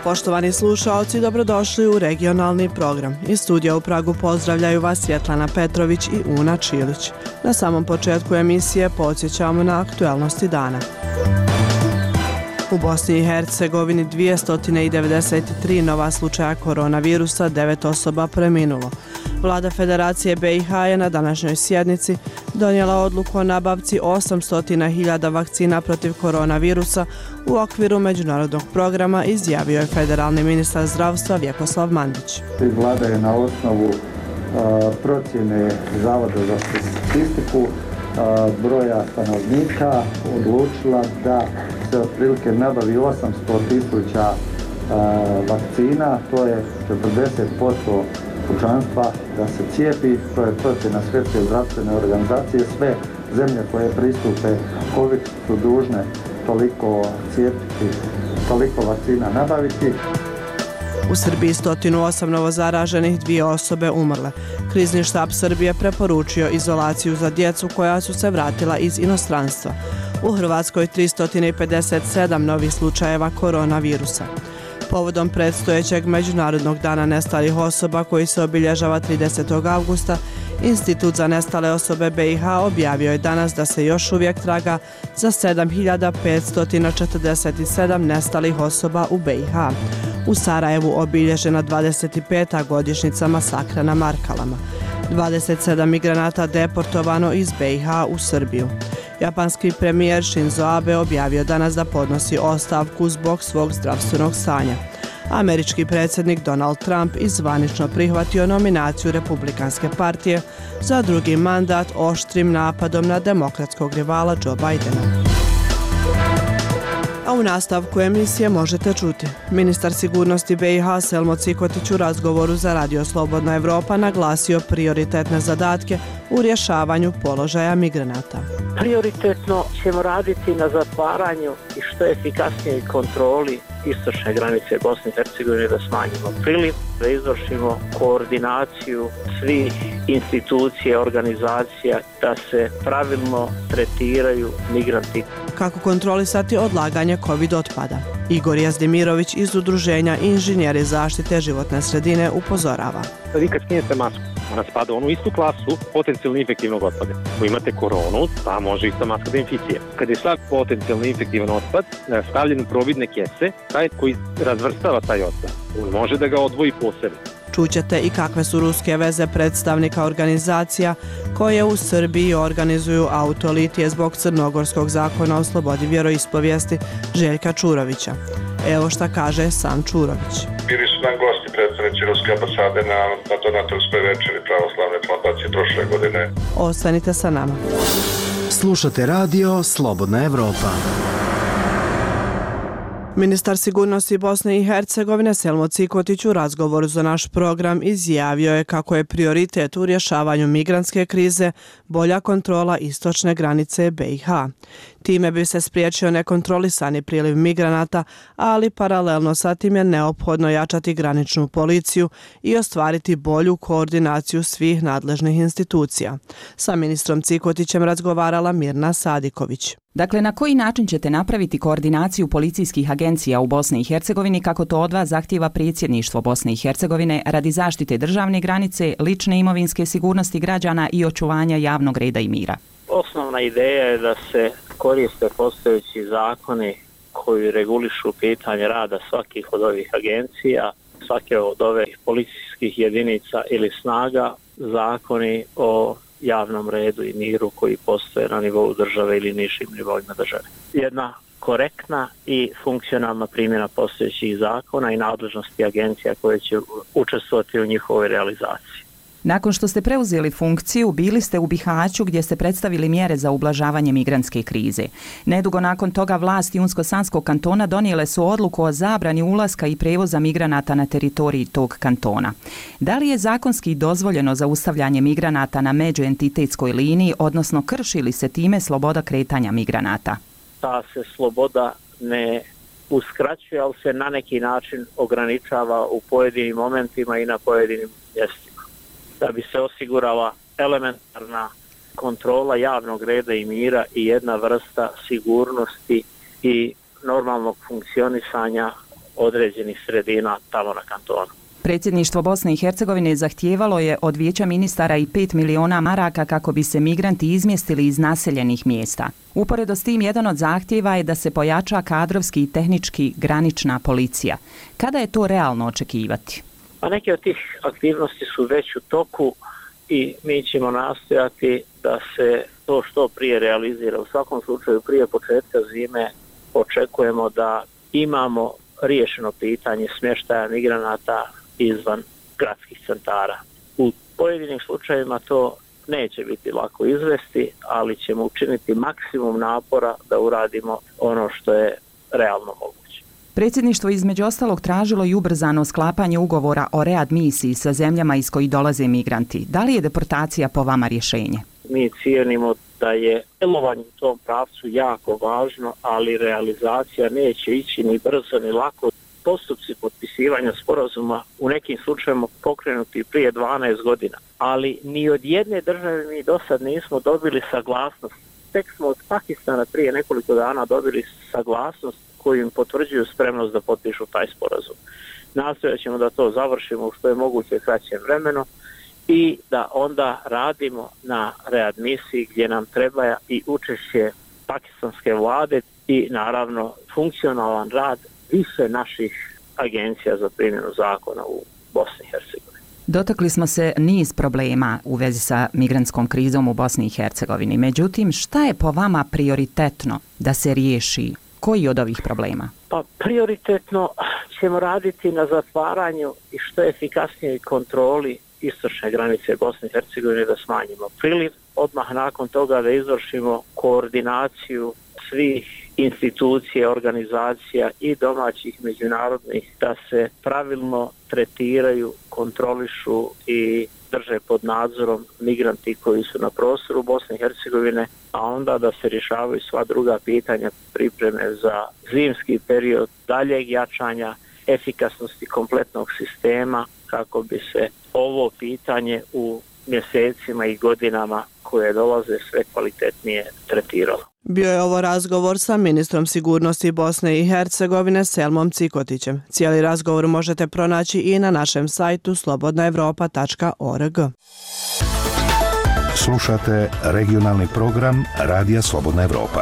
Poštovani slušaoci, dobrodošli u regionalni program. Iz studija u Pragu pozdravljaju vas Svjetlana Petrović i Una Čilić. Na samom početku emisije podsjećamo na aktualnosti dana. U Bosni i Hercegovini 293 nova slučaja koronavirusa, 9 osoba preminulo. Vlada Federacije BiH je na današnjoj sjednici donijela odluku o nabavci 800.000 vakcina protiv koronavirusa u okviru međunarodnog programa, izjavio je federalni ministar zdravstva Vjekoslav Mandić. Vlada je na osnovu procjene Zavoda za statistiku broja stanovnika odlučila da se otprilike nabavi 800.000 vakcina, to je 40% pučanstva da se cijepi, to je procjena Svjetske zdravstvene organizacije. Sve zemlje koje pristupe COVID su dužne toliko cijepiti, toliko vakcina nabaviti. U Srbiji 108 novozaraženih, 2 osobe umrle. Krizni štab Srbije preporučio izolaciju za djecu koja su se vratila iz inostranstva. U Hrvatskoj 357 novih slučajeva koronavirusa. Povodom predstojećeg Međunarodnog dana nestalih osoba koji se obilježava 30. avgusta, Institut za nestale osobe BiH objavio je danas da se još uvijek traga za 7.547 nestalih osoba u BiH. U Sarajevu obilježena 25. godišnjica masakra na Markalama. 27 migranata deportovano iz BiH u Srbiju. Japanski premijer Shinzo Abe objavio danas da podnosi ostavku zbog svog zdravstvenog stanja. Američki predsjednik Donald Trump zvanično prihvatio nominaciju Republikanske partije za drugi mandat oštrim napadom na demokratskog rivala Joe Bidena. A u nastavku emisije možete čuti. Ministar sigurnosti BiH Selmo Cikotić u razgovoru za Radio Slobodna Evropa naglasio prioritetne zadatke u rješavanju položaja migranata. Prioritetno ćemo raditi na zatvaranju i što efikasnijoj kontroli istočne granice Bosne i Hercegovine, da smanjimo priliv, da izvršimo koordinaciju svih institucija, organizacija, da se pravilno tretiraju migranti. Kako kontrolisati odlaganje COVID otpada? Igor Jazdimirović iz Udruženja Inženjeri zaštite životne sredine upozorava. Vi kad skinete masku, ona spada u onu istu klasu potencijalno infektivnog otpada. Ako imate koronu, ta može ista maska da inficira. Kad je sav potencijalno infektivan otpad stavljen u probidne kese, taj koji razvrstava taj otpad, on može da ga odvoji posebno. Čućete i kakve su ruske veze predstavnika organizacija koje u Srbiji organizuju autolitije zbog crnogorskog zakona o slobodi vjeroispovijesti Željka Čurovića. Evo šta kaže sam Čurović. Bili su nam gosti predstavnici Ruske ambasade na donatorskoj večeri pravoslavne fondacije prošle godine. Ostanite sa nama. Slušate radio Slobodna Evropa. Ministar sigurnosti Bosne i Hercegovine Selmo Cikotić u razgovoru za naš program izjavio je kako je prioritet u rješavanju migrantske krize bolja kontrola istočne granice BiH. Time bi se spriječio nekontrolisani priliv migranata, ali paralelno sa tim je neophodno jačati graničnu policiju i ostvariti bolju koordinaciju svih nadležnih institucija. Sa ministrom Cikotićem razgovarala Mirna Sadiković. Dakle, na koji način ćete napraviti koordinaciju policijskih agencija u Bosni i Hercegovini kako to od vas zahtijeva predsjedništvo Bosne i Hercegovine radi zaštite državne granice, lične imovinske sigurnosti građana i očuvanja javnog reda i mira? Osnovna ideja je da se koriste postojeći zakoni koji regulišu pitanje rada svakih od ovih agencija, svake od ovih policijskih jedinica ili snaga, zakoni o javnom redu i miru koji postoje na nivou države ili nižim nivoima države. Jedna korektna i funkcionalna primjena postojećih zakona i nadležnosti agencija koje će učestvovati u njihovoj realizaciji. Nakon što ste preuzeli funkciju, bili ste u Bihaću gdje ste predstavili mjere za ublažavanje migrantske krize. Nedugo nakon toga vlasti Unsko-Sanskog kantona donijele su odluku o zabrani ulaska i prevoza migranata na teritoriji tog kantona. Da li je zakonski dozvoljeno zaustavljanje migranata na međuentitetskoj liniji, odnosno krši li se time sloboda kretanja migranata? Ta se sloboda ne uskraćuje, ali se na neki način ograničava u pojedinim momentima i na pojedinim mjestima. Da bi se osigurala elementarna kontrola javnog reda i mira i jedna vrsta sigurnosti i normalnog funkcionisanja određenih sredina tamo na kantonu. Predsjedništvo Bosne i Hercegovine zahtijevalo je od Vijeća ministara i 5 miliona maraka kako bi se migranti izmjestili iz naseljenih mjesta. Uporedo s tim, jedan od zahtjeva je da se pojača kadrovski i tehnički granična policija. Kada je to realno očekivati? Pa neke od tih aktivnosti su već u toku i mi ćemo nastojati da se to što prije realizira. U svakom slučaju prije početka zime očekujemo da imamo riješeno pitanje smještaja migranata izvan gradskih centara. U pojedinim slučajevima to neće biti lako izvesti, ali ćemo učiniti maksimum napora da uradimo ono što je realno moguće. Predsjedništvo između ostalog tražilo i ubrzano sklapanje ugovora o readmisiji sa zemljama iz kojih dolaze migranti. Da li je deportacija po vama rješenje? Mi cijenimo da je djelovanje u tom pravcu jako važno, ali realizacija neće ići ni brzo ni lako. Postupci potpisivanja sporazuma u nekim slučajevima pokrenuti prije 12 godina, ali ni od jedne države mi do sad nismo dobili saglasnost. Tek smo od Pakistana prije nekoliko dana dobili saglasnost koju im potvrđuju spremnost da potpišu taj sporazum. Nastojat ćemo da to završimo u što je moguće kraćem vremenu i da onda radimo na readmisiji gdje nam treba i učešće pakistanske vlade i naravno funkcionalan rad više naših agencija za primjenu zakona u Bosni i Hercegovini. Dotakli smo se niz problema u vezi sa migrantskom krizom u Bosni i Hercegovini. Međutim, šta je po vama prioritetno da se riješi? Koji od ovih problema? Pa prioritetno ćemo raditi na zatvaranju i što efikasnijoj kontroli istočne granice Bosne i Hercegovine, da smanjimo priliv. Odmah nakon toga da izvršimo koordinaciju svih institucija, organizacija i domaćih međunarodnih, da se pravilno tretiraju, kontrolišu i drže pod nadzorom migranti koji su na prostoru Bosne i Hercegovine, a onda da se rješavaju sva druga pitanja pripreme za zimski period, daljeg jačanja efikasnosti kompletnog sistema kako bi se ovo pitanje u mjesecima i godinama koje dolaze sve kvalitetnije tretiralo. Bio je ovo razgovor sa ministrom sigurnosti Bosne i Hercegovine Selmom Cikotićem. Cijeli razgovor možete pronaći i na našem sajtu slobodnaevropa.org. Slušate regionalni program Radija Slobodna Evropa.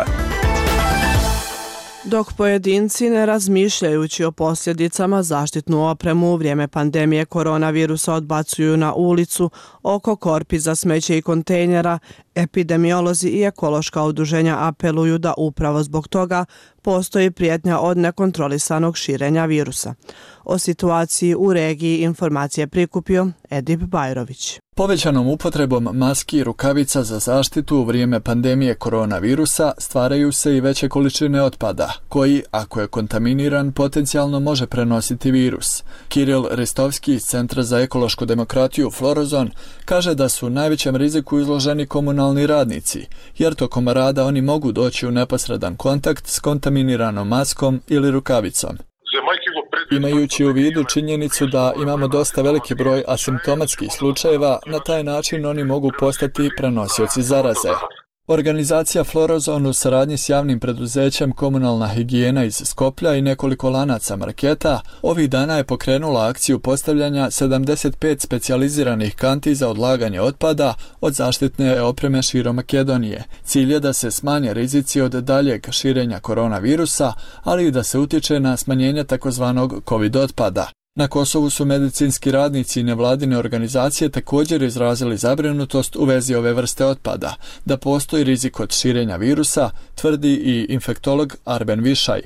Dok pojedinci, ne razmišljajući o posljedicama, zaštitnu opremu u vrijeme pandemije koronavirusa odbacuju na ulicu, oko korpi za smeće i kontejnera, epidemiolozi i ekološka udruženja apeluju da upravo zbog toga postoji prijetnja od nekontrolisanog širenja virusa. O situaciji u regiji informacije prikupio Edip Bajrović. Povećanom upotrebom maski i rukavica za zaštitu u vrijeme pandemije koronavirusa stvaraju se i veće količine otpada, koji, ako je kontaminiran, potencijalno može prenositi virus. Kiril Ristovski iz Centra za ekološku demokratiju Florozon kaže da su u najvećem riziku izloženi komunalni radnici, jer tokom rada oni mogu doći u neposredan kontakt s kontaminiranom maskom ili rukavicom. Imajući u vidu činjenicu da imamo dosta veliki broj asimptomatskih slučajeva, na taj način oni mogu postati prenosioci zaraze. Organizacija Florozon u saradnji s javnim preduzećem Komunalna higijena iz Skoplja i nekoliko lanaca marketa ovih dana je pokrenula akciju postavljanja 75 specijaliziranih kanti za odlaganje otpada od zaštitne opreme širom Makedonije. Cilj je da se smanje rizici od daljeg širenja koronavirusa, ali i da se utiče na smanjenje takozvanog COVID otpada. Na Kosovu su medicinski radnici i nevladine organizacije također izrazili zabrinutost u vezi ove vrste otpada, da postoji rizik od širenja virusa, tvrdi i infektolog Arben Višaj.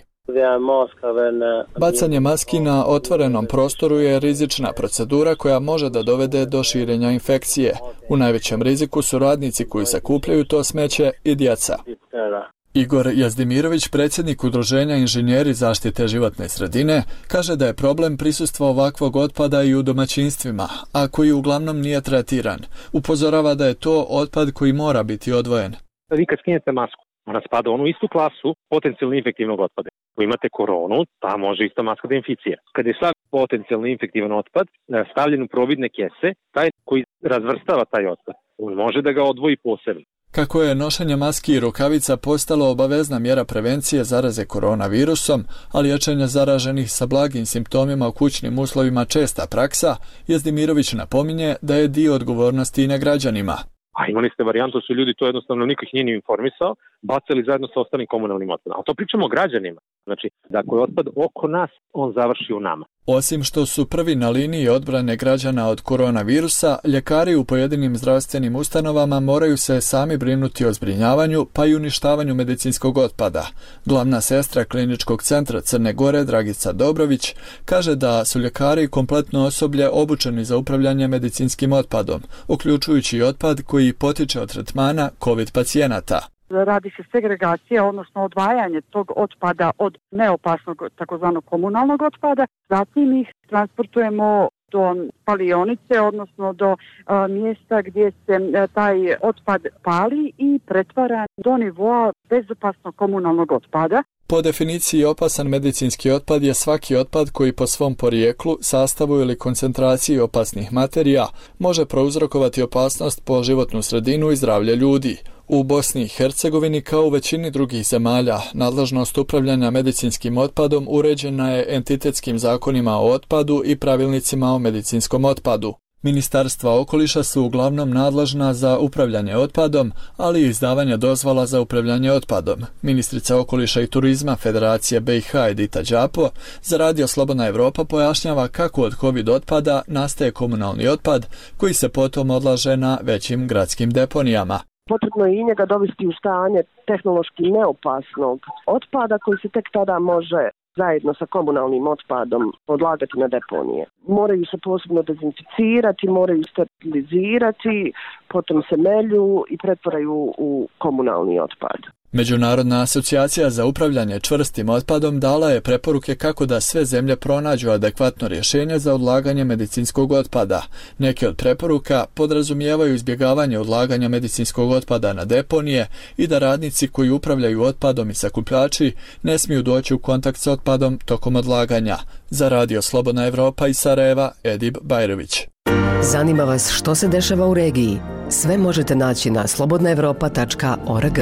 Bacanje maski na otvorenom prostoru je rizična procedura koja može da dovede do širenja infekcije. U najvećem riziku su radnici koji sakupljaju to smeće i djeca. Igor Jazdimirović, predsjednik Udruženja inženjeri zaštite životne sredine, kaže da je problem prisustva ovakvog otpada i u domaćinstvima, a koji uglavnom nije tretiran. Upozorava da je to otpad koji mora biti odvojen. Vi kad skinete masku, ona spada u onu istu klasu potencijalno infektivnog otpada. Ako imate koronu, ta može ista maska da inficira. Kad je sav potencijalno infektivan otpad stavljen u probidne kese, taj koji razvrstava taj otpad, on može da ga odvoji posebno. Kako je nošenje maski i rukavica postalo obavezna mjera prevencije zaraze koronavirusom, a liječenje zaraženih sa blagim simptomima u kućnim uslovima česta praksa, Jezdimirović napominje da je dio odgovornosti i na građanima. A imali ste varijantu, su ljudi to jednostavno niko ih nije informisao, bacili zajedno sa ostalim komunalnim otpadom. A to pričamo o građanima. Znači, da ako je otpad oko nas, on završi u nama. Osim što su prvi na liniji odbrane građana od koronavirusa, ljekari u pojedinim zdravstvenim ustanovama moraju se sami brinuti o zbrinjavanju pa i uništavanju medicinskog otpada. Glavna sestra Kliničkog centra Crne Gore, Dragica Dobrović, kaže da su ljekari kompletno osoblje obučeni za upravljanje medicinskim otpadom, uključujući i otpad koji potiče od tretmana COVID pacijenata. Radi se segregacija, odnosno odvajanje tog otpada od neopasnog takozvanog komunalnog otpada. Zatim ih transportujemo do spalionice, odnosno do mjesta gdje se taj otpad pali i pretvara do nivoa bezopasnog komunalnog otpada. Po definiciji opasan medicinski otpad je svaki otpad koji po svom porijeklu, sastavu ili koncentraciji opasnih materija može prouzrokovati opasnost po životnu sredinu i zdravlje ljudi. U Bosni i Hercegovini, kao u većini drugih zemalja, nadležnost upravljanja medicinskim otpadom uređena je entitetskim zakonima o otpadu i pravilnicima o medicinskom otpadu. Ministarstva okoliša su uglavnom nadležna za upravljanje otpadom, ali i izdavanje dozvola za upravljanje otpadom. Ministrica okoliša i turizma Federacije BiH Edita Đapo za Radio Slobodna Evropa pojašnjava kako od COVID otpada nastaje komunalni otpad koji se potom odlaže na većim gradskim deponijama. Potrebno je i njega dovesti u stanje tehnološki neopasnog otpada koji se tek tada može zajedno sa komunalnim otpadom odlagati na deponije. Moraju se posebno dezinficirati, moraju sterilizirati, potom se melju i pretvaraju u komunalni otpad. Međunarodna asocijacija za upravljanje čvrstim otpadom dala je preporuke kako da sve zemlje pronađu adekvatno rješenje za odlaganje medicinskog otpada. Neke od preporuka podrazumijevaju izbjegavanje odlaganja medicinskog otpada na deponije i da radnici koji upravljaju otpadom i sakupljači ne smiju doći u kontakt s otpadom tokom odlaganja. Za Radio Slobodna Evropa iz Sarajeva, Edib Bajrović. Zanima vas što se dešava u regiji? Sve možete naći na slobodnaevropa.org.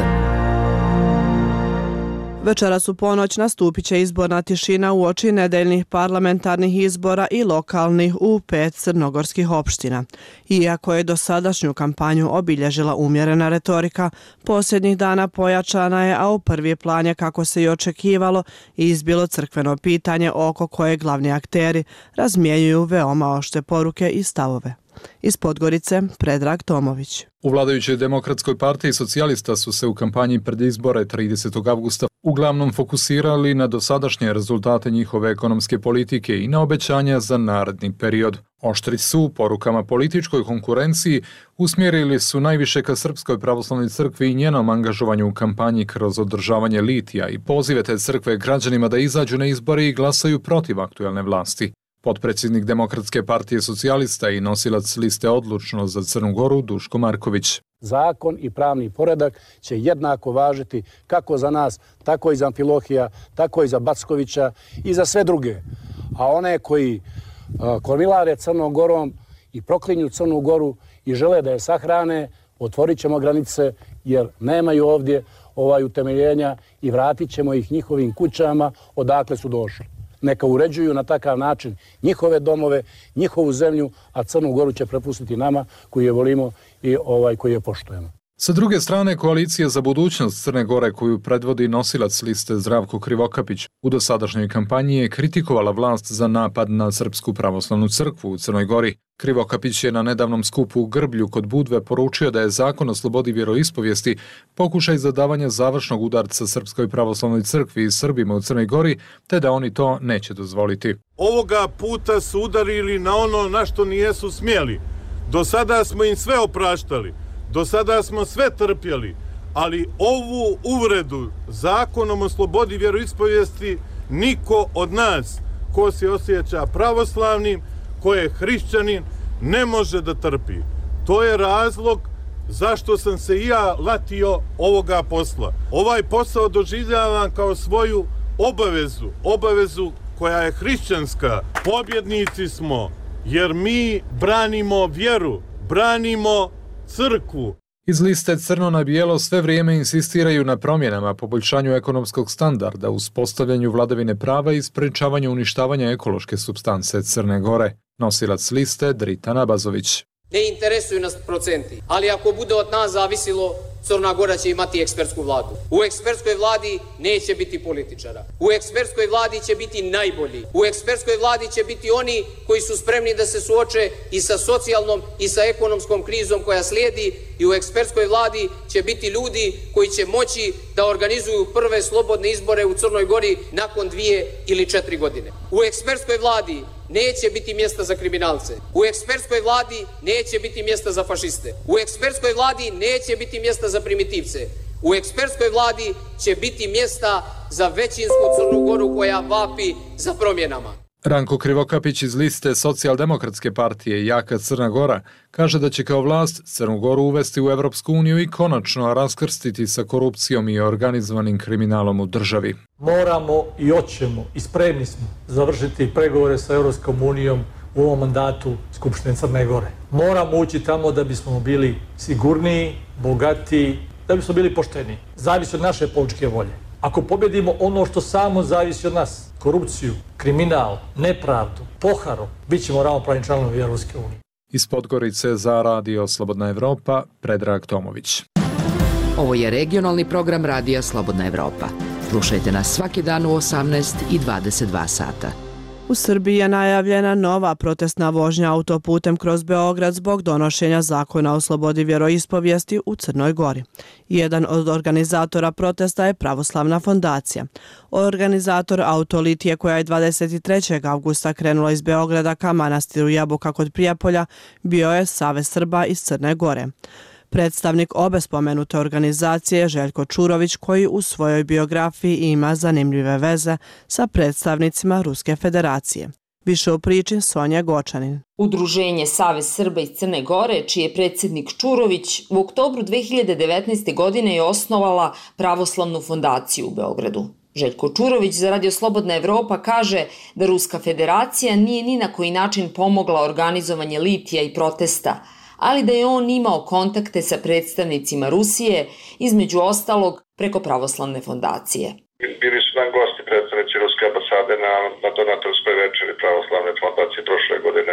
Večeras u ponoć nastupit će izborna tišina uoči nedeljnih parlamentarnih izbora i lokalnih u 5 crnogorskih opština. Iako je dosadašnju kampanju obilježila umjerena retorika, posljednjih dana pojačana je, a u prvi plan je, kako se i očekivalo, izbilo crkveno pitanje oko koje glavni akteri razmjenjuju veoma oštre poruke i stavove. Iz Podgorice, Predrag Tomović. U vladajućoj Demokratskoj partiji socijalista su se u kampanji pred izbore 30. avgusta uglavnom fokusirali na dosadašnje rezultate njihove ekonomske politike i na obećanja za naredni period. Oštri su u porukama političkoj konkurenciji usmjerili su najviše ka Srpskoj pravoslavnoj crkvi i njenom angažovanju u kampanji kroz održavanje litija i pozive te crkve građanima da izađu na izbore i glasaju protiv aktuelne vlasti. Potpredsjednik Demokratske partije socijalista i nosilac liste Odlučnost za Crnu Goru Duško Marković. Zakon i pravni poredak će jednako važiti kako za nas, tako i za Amfilohija, tako i za Backovića i za sve druge. A one koji kormilare Crnom Gorom i proklinju Crnu Goru i žele da je sahrane, otvorit ćemo granice jer nemaju ovdje utemeljenja i vratit ćemo ih njihovim kućama odakle su došli. Neka uređuju na takav način njihove domove, njihovu zemlju, a Crnu Goru će prepustiti nama koji je volimo i koji je poštujemo. Sa druge strane, Koalicija za budućnost Crne Gore, koju predvodi nosilac liste Zdravko Krivokapić, u dosadašnjoj kampanji je kritikovala vlast za napad na Srpsku pravoslavnu crkvu u Crnoj Gori. Krivokapić je na nedavnom skupu u Grblju kod Budve poručio da je zakon o slobodi vjeroispovijesti pokušaj zadavanja završnog udarca Srpskoj pravoslavnoj crkvi i Srbima u Crnoj Gori, te da oni to neće dozvoliti. Ovoga puta su udarili na ono na što nijesu smjeli. Do sada smo im sve opraštali. Do sada smo sve trpjeli, ali ovu uvredu zakonom o slobodi vjeroispovijesti niko od nas ko se osjeća pravoslavnim, ko je hrišćanin, ne može da trpi. To je razlog zašto sam se i ja latio ovoga posla. Ovaj posao doživljavam kao svoju obavezu koja je hrišćanska. Pobjednici smo jer mi branimo vjeru, branimo crkvu. Iz liste Crno na bijelo sve vrijeme insistiraju na promjenama, poboljšanju ekonomskog standarda, uspostavljanju vladavine prava i sprečavanju uništavanja ekološke supstance Crne Gore. Nosilac liste Drita Nabazović. Ne interesuju nas procenti, ali ako bude od nas zavisilo, Crna Gora će imati ekspertsku vladu. U ekspertskoj vladi neće biti političara. U ekspertskoj vladi će biti najbolji. U ekspertskoj vladi će biti oni koji su spremni da se suoče i sa socijalnom i sa ekonomskom krizom koja slijedi, i u ekspertskoj vladi će biti ljudi koji će moći da organizuju prve slobodne izbore u Crnoj Gori nakon 2 ili 4 godine. U ekspertskoj vladi neće biti mjesta za kriminalce. U ekspertskoj vladi neće biti mjesta za fašiste. U ekspertskoj vladi neće biti mjesta za primitivce. U ekspertskoj vladi će biti mjesta za većinsku Crnu Goru koja vapi za promjenama. Ranko Krivokapić iz liste Socijaldemokratske partije Jaka Crna Gora kaže da će kao vlast Crnu Goru uvesti u Evropsku uniju i konačno raskrstiti sa korupcijom i organizovanim kriminalom u državi. Moramo i hoćemo i spremni smo završiti pregovore sa Evropskom unijom u ovom mandatu Skupštine Crne Gore. Moramo ući tamo da bismo bili sigurniji, bogatiji, da bismo bili pošteni. Zavisi od naše političke volje. Ako pobjedimo ono što samo zavisi od nas, korupciju, kriminal, nepravdu, poharu, bit ćemo ravnopravni članovi Evropske unije. Iz Podgorice za Radio Slobodna Evropa, Predrag Tomović. Ovo je regionalni program Radija Slobodna Evropa. Slušajte nas svaki dan u 18 i 22 sata. U Srbiji je najavljena nova protestna vožnja autoputem kroz Beograd zbog donošenja zakona o slobodi vjeroispovijesti u Crnoj Gori. Jedan od organizatora protesta je Pravoslavna fondacija. Organizator autolitije koja je 23. avgusta krenula iz Beograda ka manastiru Jabuka kod Prijepolja bio je Savez Srba iz Crne Gore. Predstavnik obe spomenute organizacije Željko Čurović, koji u svojoj biografiji ima zanimljive veze sa predstavnicima Ruske federacije. Više u priči Sonja Gočanin. Udruženje Savez Srba iz Crne Gore, čiji je predsjednik Čurović, u oktobru 2019. godine je osnovala Pravoslavnu fondaciju u Beogradu. Željko Čurović za Radio Slobodna Evropa kaže da Ruska federacija nije ni na koji način pomogla organizovanje litija i protesta, ali da je on imao kontakte sa predstavnicima Rusije, između ostalog preko Pravoslavne fondacije. Bili su nam gosti predstavnici Ruske ambasade na donatorskoj večeri Pravoslavne fondacije prošle godine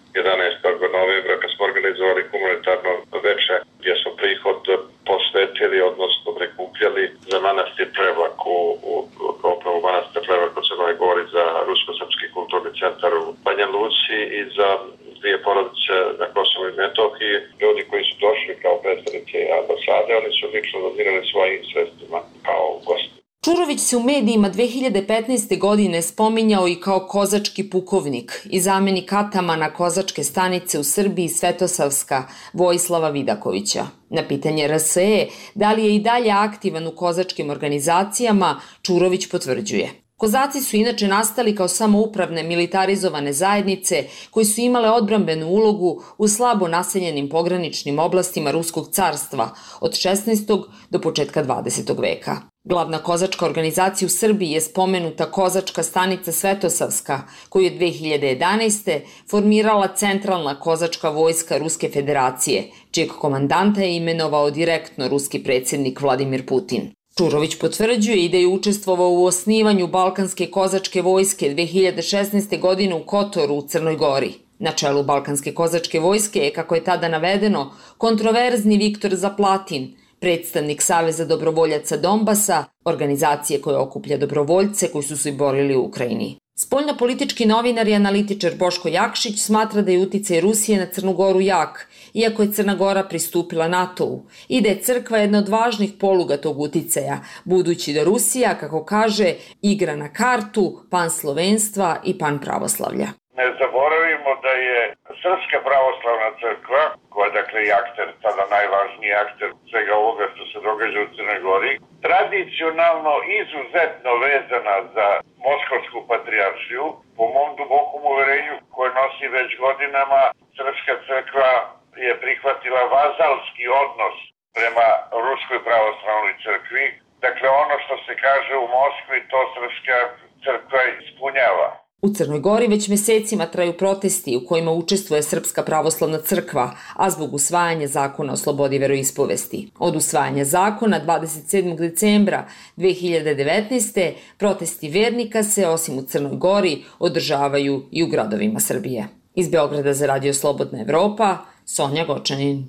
11. novembra, kad smo organizovali humanitarno veče gdje smo prihod posvetili, odnosno prikupljali za manastir Prevlak u obnovu manastira Prevlak u Crnoj Gori, za Rusko-srpski kulturni centar u Banja Luci i za 2 porodice na Kosovu i Metohiji. Ljudi koji su došli kao predstavnici ambasade, oni su lično donirali svojim sredstvima kao gosti. Čurović se u medijima 2015. godine spominjao i kao kozački pukovnik i zamjenik atamana kozačke stanice u Srbiji Svetosavska Vojislava Vidakovića. Na pitanje RSE da li je i dalje aktivan u kozačkim organizacijama, Čurović potvrđuje. Kozaci su inače nastali kao samoupravne militarizovane zajednice koji su imale odbrambenu ulogu u slabo naseljenim pograničnim oblastima Ruskog carstva od 16. do početka 20. veka. Glavna kozačka organizacija u Srbiji je spomenuta Kozačka stanica Svetosavska, koju je 2011. formirala Centralna kozačka vojska Ruske federacije, čijeg komandanta je imenovao direktno ruski predsjednik Vladimir Putin. Čurović potvrđuje i da je učestvovao u osnivanju Balkanske kozačke vojske 2016. godine u Kotoru u Crnoj Gori. Na čelu Balkanske kozačke vojske je, kako je tada navedeno, kontroverzni Viktor Zaplatin, predstavnik Saveza dobrovoljaca Donbasa, organizacije koja okuplja dobrovoljce koji su se borili u Ukrajini. Spoljnopolitički novinar i analitičar Boško Jakšić smatra da je uticaj Rusije na Crnu Goru jak, iako je Crna Gora pristupila NATO-u, i da je crkva jedna od važnih poluga tog uticaja, budući da Rusija, kako kaže, igra na kartu panslovenstva i panpravoslavlja. Ne zaboravimo da je Srpska pravoslavna crkva, koja dakle je akter, tada najvažniji akter svega ovoga što se događa u Crnoj Gori, tradicionalno izuzetno vezana za Moskovsku patrijaršiju. Po mom dubokom uverenju koje nosi već godinama, Srpska crkva je prihvatila vazalski odnos prema Ruskoj pravoslavnoj crkvi. Dakle, ono što se kaže u Moskvi, to Srpska crkva ispunjava. U Crnoj Gori već mesecima traju protesti u kojima učestvuje Srpska pravoslavna crkva, a zbog usvajanja zakona o slobodi veroispovesti. Od usvajanja zakona 27. decembra 2019. protesti vernika se, osim u Crnoj Gori, održavaju i u gradovima Srbije. Iz Beograda za Radio Slobodna Evropa, Sonja Gočanin.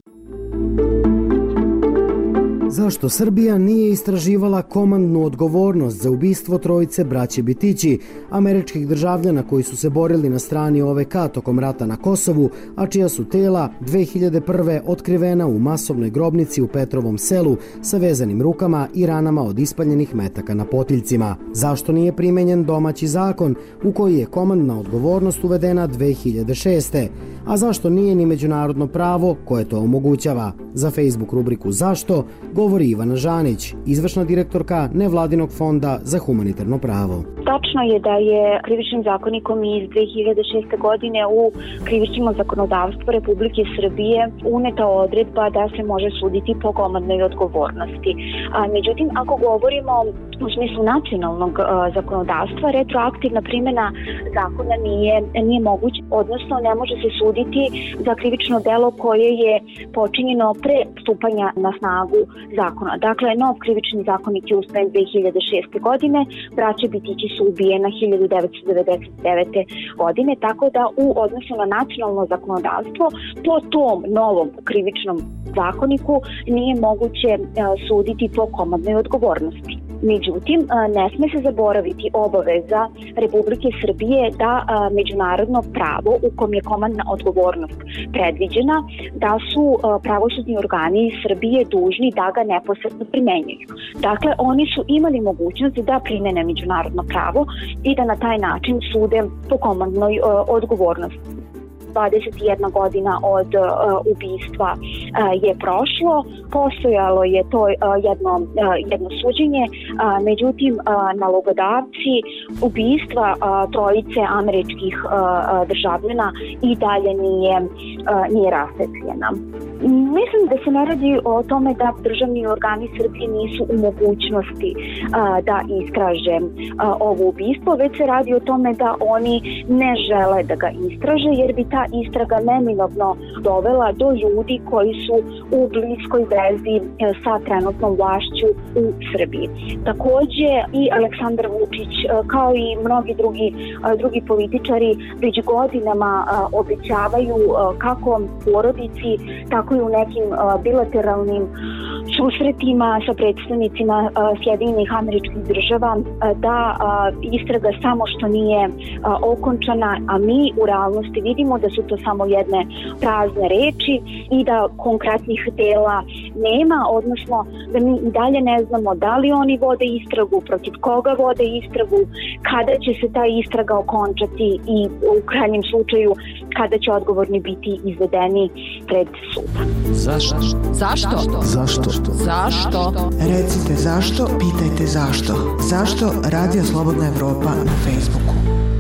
Zašto Srbija nije istraživala komandnu odgovornost za ubistvo trojice braće Bitići, američkih državljana koji su se borili na strani OVK tokom rata na Kosovu, a čija su tela 2001. otkrivena u masovnoj grobnici u Petrovom selu sa vezanim rukama i ranama od ispaljenih metaka na potiljcima? Zašto nije primenjen domaći zakon u koji je komandna odgovornost uvedena 2006. A zašto nije ni međunarodno pravo koje to omogućava? Za Facebook rubriku Zašto govori Ivana Žanić, izvršna direktorka Nevladinog fonda za humanitarno pravo. Tačno je da je krivičnim zakonikom iz 2006. godine u krivično zakonodavstvo Republike Srbije uneta odredba da se može suditi po komandnoj odgovornosti. Međutim, ako govorimo u smislu nacionalnog zakonodavstva, retroaktivna primjena zakona nije moguća, odnosno ne može se suditi za krivično delo koje je počinjeno pre stupanja na snagu zakona. Dakle, nov krivični zakonik je usvojen 2006. godine, braća Bitići su ubijena 1999. godine, tako da u odnosu na nacionalno zakonodavstvo po tom novom krivičnom zakoniku nije moguće suditi po komandnoj odgovornosti. Međutim, ne sme se zaboraviti obaveza Republike Srbije da međunarodno pravo u kom je komandna odgovornost predviđena, da su pravosudni organi Srbije dužni da ga neposredno primenjuju. Dakle, oni su imali mogućnost da primene međunarodno pravo i da na taj način sude po komandnoj odgovornosti. 21 godina od ubistva je prošlo, postojalo je to jedno suđenje, međutim nalogodavci ubistva trojice američkih državljana i dalje nije rasvetljena. Mislim da se ne radi o tome da državni organi Srbije nisu u mogućnosti da istraže ovo ubistvo, već se radi o tome da oni ne žele da ga istraže, jer bi ta istraga neminovno dovela do ljudi koji su u bliskoj vezi sa trenutnom vlašću u Srbiji. Takođe i Aleksandar Vučić, kao i mnogi drugi političari, već godinama obećavaju kako porodici, tako i u nekim bilateralnim susretima sa predstavnicima Sjedinjenih Američkih Država da istraga samo što nije okončana, a mi u realnosti vidimo da su to samo jedne prazne reči i da konkretnih dela nema, odnosno da mi i dalje ne znamo da li oni vode istragu, protiv koga vode istragu, kada će se ta istraga okončati i u krajnjem slučaju kada će odgovorni biti izvedeni pred sud. Zašto? Zašto? Zašto? Zašto? Recite zašto, pitajte zašto. Zašto Radio Slobodna Evropa na Facebooku?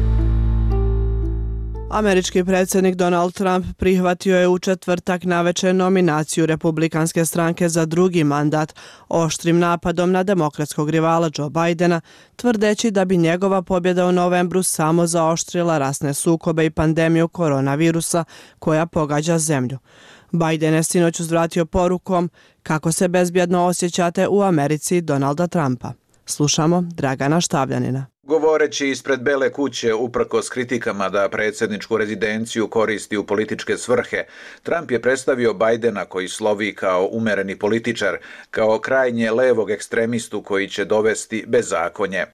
Američki predsjednik Donald Trump prihvatio je u četvrtak navečer nominaciju Republikanske stranke za drugi mandat oštrim napadom na demokratskog rivala Joe Bidena, tvrdeći da bi njegova pobjeda u novembru samo zaoštrila rasne sukobe i pandemiju koronavirusa koja pogađa zemlju. Biden je sinoć uzvratio porukom kako se bezbjedno osjećate u Americi Donalda Trumpa. Slušamo Dragana Štavljanina. Govoreći ispred Bele kuće uprkos kritikama da predsjedničku rezidenciju koristi u političke svrhe, Trump je predstavio Bidena, koji slovi kao umereni političar, kao krajnje levog ekstremistu koji će dovesti bezakonje.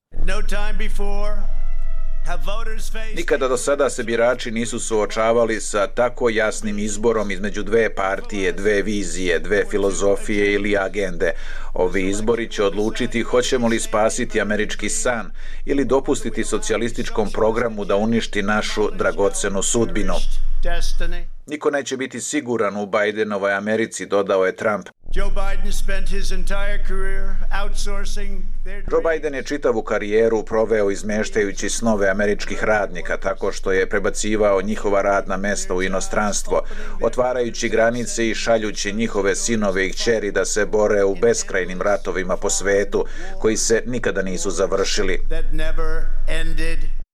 Nikada do sada se birači nisu suočavali sa tako jasnim izborom između dve partije, dve vizije, dve filozofije ili agende. Ovi izbori će odlučiti hoćemo li spasiti američki san ili dopustiti socijalističkom programu da uništi našu dragocenu sudbinu. Niko neće biti siguran u Bidenovoj Americi, dodao je Trump. Joe Biden je čitavu karijeru proveo izmeštajući snove američkih radnika tako što je prebacivao njihova radna mesta u inostranstvo, otvarajući granice i šaljući njihove sinove i kćeri da se bore u beskrajnim ratovima po svetu koji se nikada nisu završili.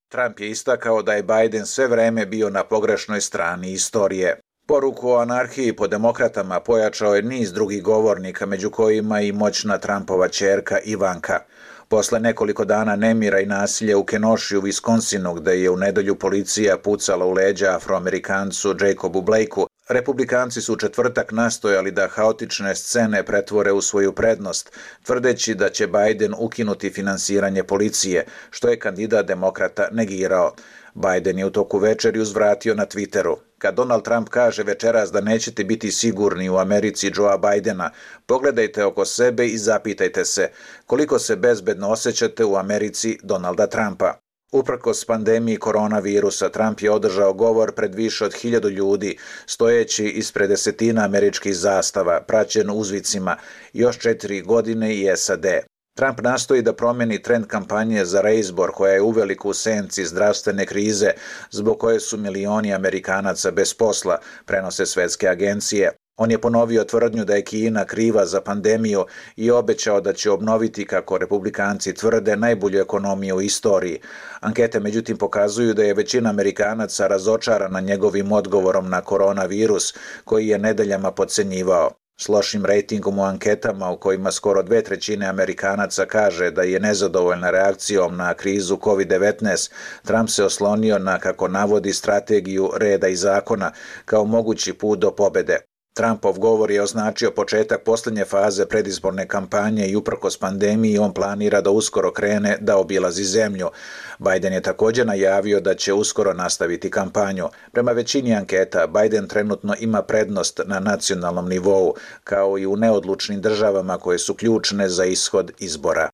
Trump je istakao da je Biden sve vreme bio na pogrešnoj strani istorije. Poruku o anarhiji po demokratama pojačao je niz drugih govornika, među kojima i moćna Trumpova ćerka Ivanka. Posle nekoliko dana nemira i nasilja u Kenoši u Wisconsinu, gde je u nedelju policija pucala u leđa Afroamerikancu Jacobu Blakeu, republikanci su u četvrtak nastojali da haotične scene pretvore u svoju prednost, tvrdeći da će Biden ukinuti finansiranje policije, što je kandidat demokrata negirao. Biden je u toku večeri uzvratio na Twitteru: kad Donald Trump kaže večeras da nećete biti sigurni u Americi Joea Bidena, pogledajte oko sebe i zapitajte se koliko se bezbedno osjećate u Americi Donalda Trumpa. Uprkos pandemiji koronavirusa, Trump je održao govor pred više od 1000 ljudi, stojeći ispred desetina američkih zastava, praćen uzvicima još 4 godine i SAD. Trump nastoji da promeni trend kampanje za reizbor koja je uveliko u senci zdravstvene krize, zbog koje su milioni Amerikanaca bez posla, prenose svetske agencije. On je ponovio tvrdnju da je Kina kriva za pandemiju i obećao da će obnoviti, kako republikanci tvrde, najbolju ekonomiju u istoriji. Ankete međutim pokazuju da je većina Amerikanaca razočarana njegovim odgovorom na koronavirus, koji je nedeljama podcenjivao. S lošim rejtingom u anketama, u kojima skoro 2/3 Amerikanaca kaže da je nezadovoljna reakcijom na krizu COVID-19, Trump se oslonio na, kako navodi, strategiju reda i zakona kao mogući put do pobede. Trumpov govor je označio početak posljednje faze predizborne kampanje i uprkos pandemiji on planira da uskoro krene da obilazi zemlju. Biden je također najavio da će uskoro nastaviti kampanju. Prema većini anketa, Biden trenutno ima prednost na nacionalnom nivou, kao i u neodlučnim državama koje su ključne za ishod izbora.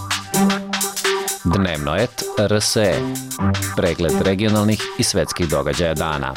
Dnevno et RSE. Pregled regionalnih i svetskih događaja dana.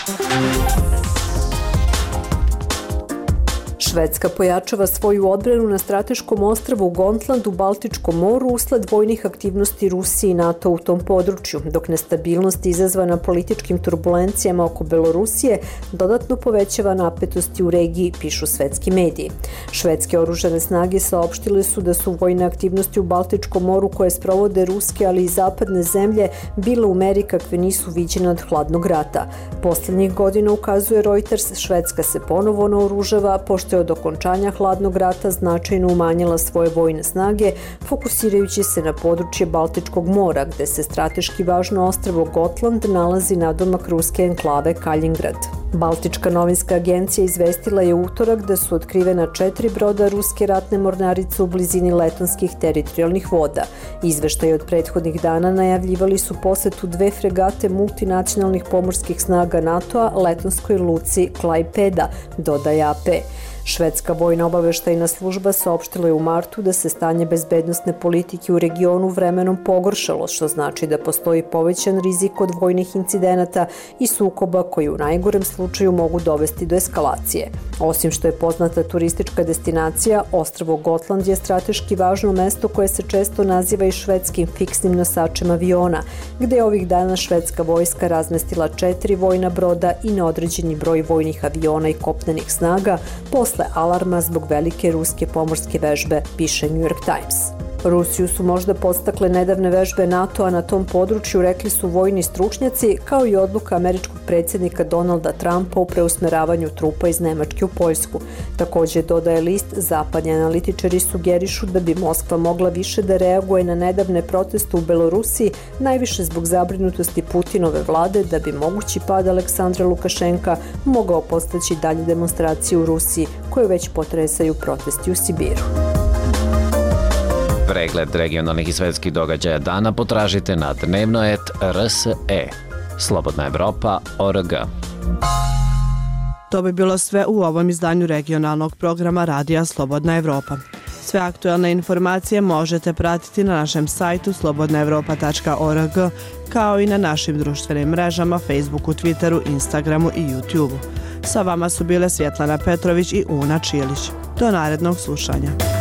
Švedska pojačava svoju odbranu na strateškom ostrvu Gotland u Baltičkom moru usled vojnih aktivnosti Rusije i NATO u tom području, dok nestabilnost izazvana političkim turbulencijama oko Belorusije dodatno povećava napetosti u regiji, pišu svetski mediji. Švedske oružane snage saopštile su da su vojne aktivnosti u Baltičkom moru koje sprovode ruske, ali i zapadne zemlje bile u meri kakve nisu viđene od hladnog rata. Poslednjih godina, ukazuje Reuters, Švedska se ponovo naoružava, pošto je od okončanja hladnog rata značajno umanjila svoje vojne snage, fokusirajući se na područje Baltičkog mora, gde se strateški važno ostrvo Gotland nalazi nadomak ruske enklave Kaljingrad. Baltička novinska agencija izvestila je u utorak da su otkrivena 4 broda ruske ratne mornarice u blizini letonskih teritorijalnih voda. Izveštaji od prethodnih dana najavljivali su posetu 2 fregate multinacionalnih pomorskih snaga NATO-a letonskoj luci Klaipeda, dodaje AP. Švedska vojna obaveštajna služba saopštila je u martu da se stanje bezbednosne politike u regionu vremenom pogoršalo, što znači da postoji povećan rizik od vojnih incidenata i sukoba koji u najgorem slučaju mogu dovesti do eskalacije. Osim što je poznata turistička destinacija, ostrvo Gotland je strateški važno mesto koje se često naziva i švedskim fiksnim nosačem aviona, gde je ovih dana švedska vojska razmestila 4 vojna broda i neodređeni broj vojnih aviona i kopnenih snaga posle alarma zbog velike ruske pomorske vežbe, piše New York Times. Rusiju su možda podstakle nedavne vežbe NATO-a na tom području, rekli su vojni stručnjaci, kao i odluka američkog predsjednika Donalda Trumpa u preusmeravanju trupa iz Nemačke u Poljsku. Također, dodaje list, zapadni analitičari sugerišu da bi Moskva mogla više da reaguje na nedavne proteste u Belorusiji, najviše zbog zabrinutosti Putinove vlade da bi mogući pad Aleksandra Lukašenka mogao postaći dalje demonstracije u Rusiji, koje već potresaju protesti u Sibiru. Pregled regionalnih i svetskih događaja dana potražite na dnevnoet.rse. Slobodna Evropa.org. To bi bilo sve u ovom izdanju regionalnog programa Radija Slobodna Evropa. Sve aktuelne informacije možete pratiti na našem sajtu slobodnaevropa.org, kao i na našim društvenim mrežama Facebooku, Twitteru, Instagramu i YouTubeu. Sa vama su bile Svjetlana Petrović i Una Čilić. Do narednog slušanja.